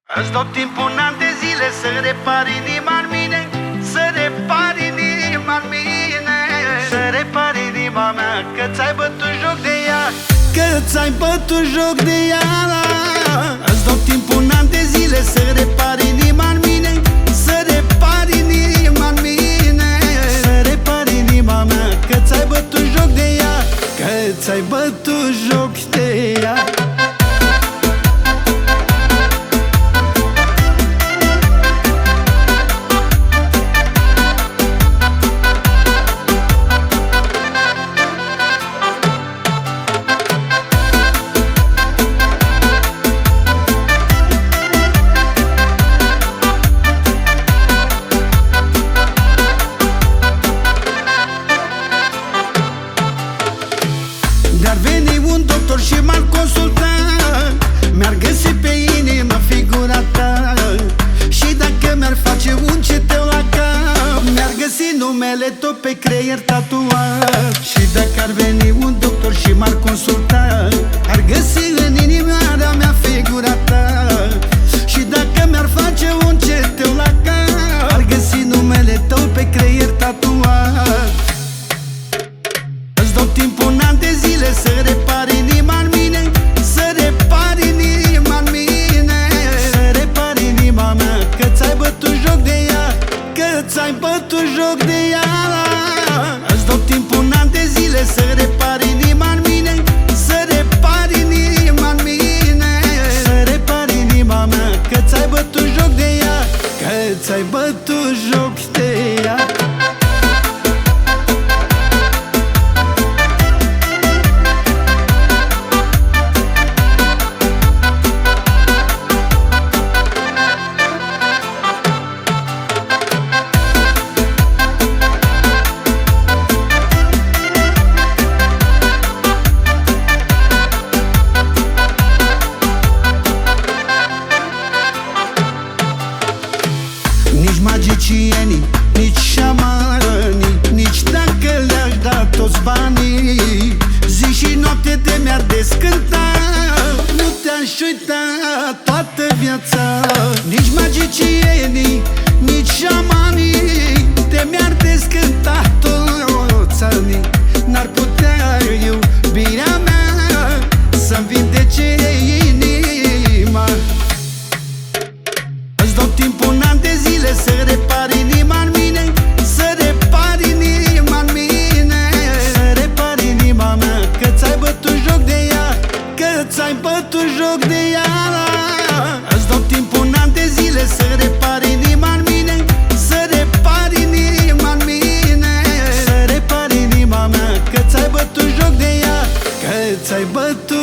Îți dau timp un an de zile să repari inima în mine, să repari inima în mine, să repari inima mea, că ți-ai bătut joc de ea, că ți-ai bătut joc de ea. Îți dau timp un an de zile să repari inima în mine, să repari inima în mine, să repari inima mea, că ți-ai bătut joc de ea, că ți-ai bătut joc de ea. Dar veni un doctor și m-ar consulta, mi-ar găsi pe inimă figura ta, și dacă mi-ar face un ceteu la cap, mi-ar găsi numele tot pe creier tatuat. Și dacă ar veni un doctor și m-ar consulta, ar găsi în inimioara mea figura ta, și dacă mi-ar face un ceteu la cap, ar găsi numele tău pe creier tatuat. Îți dau timp un an de zile să repari inima în mine, să repari inima în mine, să repari inima mea, că ți-ai bătut joc de ea, că ți-ai bătut joc de ea. Îți dau timp un an de zile să repari inima în mine, să repari inima în mine, să repari inima mea, că ți-ai bătut joc de ea, că ți-ai bătut joc de ea. Nici magicienii, nici șamanii, nici dacă le-aș da toți banii, zi și noapte te mi-ar descânta, nu te-aș uita toată viața. Nici magicienii, nici șamanii, te mi-ar descânta toți anii, n-ar putea iubirea mea să-mi vindece inima. Îți dau timp un an de zile să repari inima în mine, să repari inima în mine, să repari inima mea, că ți-ai bătut joc de ea, că ți-ai bătut joc de ea. Îți dau timp un an de zile să repari inima în mine, să repari inima în mine, să repari inima mea, că ți-ai bătut joc de ea, că ți-ai bătut